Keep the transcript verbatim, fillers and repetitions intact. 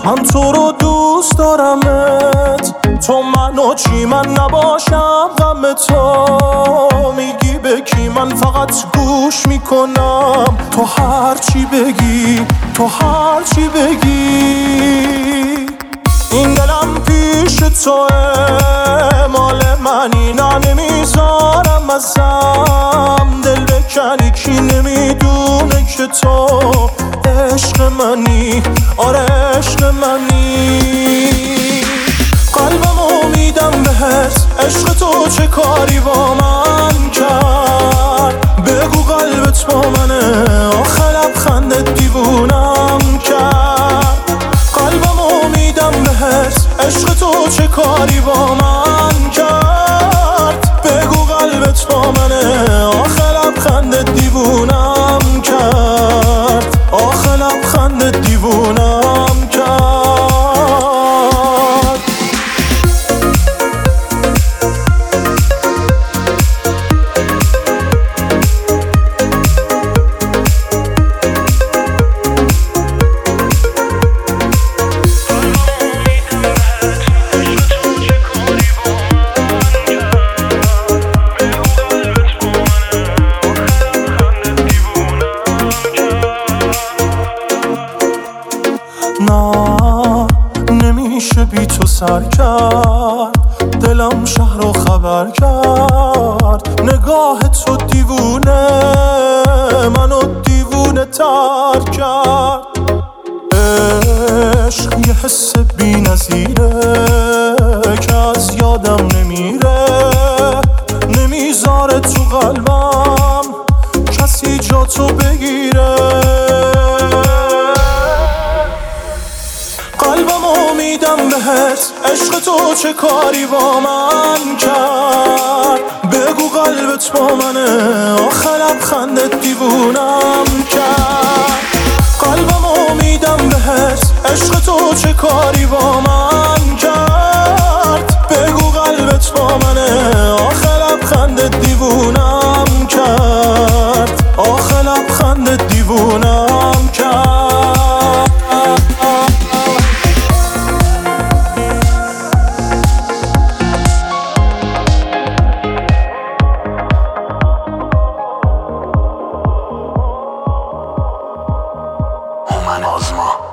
من تو رو دوست دارمت، تو منو چی من نباشم غم تو. میگی به کی من فقط گوش میکنم، تو هر چی بگی تو هر چی بگی. این دلم پیش توه مال منی، نه نمیذارم ازم دل بکنی. کی نمیدونه که تو عشق منی، آره عشق منی. قلبمو میدم بهت، عشق تو چه کاری با من کرد؟ بگو قلبت با منه، آخه لبخندت دیوونم کرد. قلبمو میدم بهت، عشق تو چه کاری با من کرد؟ بگو قلبت با منه، آخه لبخندت دیوونم کرد، آخه لبخندت دیوونم کرد. نه نمیشه بی تو سر کرد، دلم شهر رو خبر کرد. نگاه تو دیوونه منو دیوونه تر کرد. عشق یه حس بی نظیره که از یادم نمیره، نمیذاره تو قلبم کسی جا تو بگیره. قلبمو میدم بهت، عشق تو چه کاری با من کرد؟ بگو قلبت با منه، آخه لبخندت دیوونم کرد. قلبمو میدم بهت، عشق تو چه کاری با من کرد؟ بگو قلبت با منه، آخه لبخندت دیوونم کرد، آخه لبخندت دیوونم کرد. آزما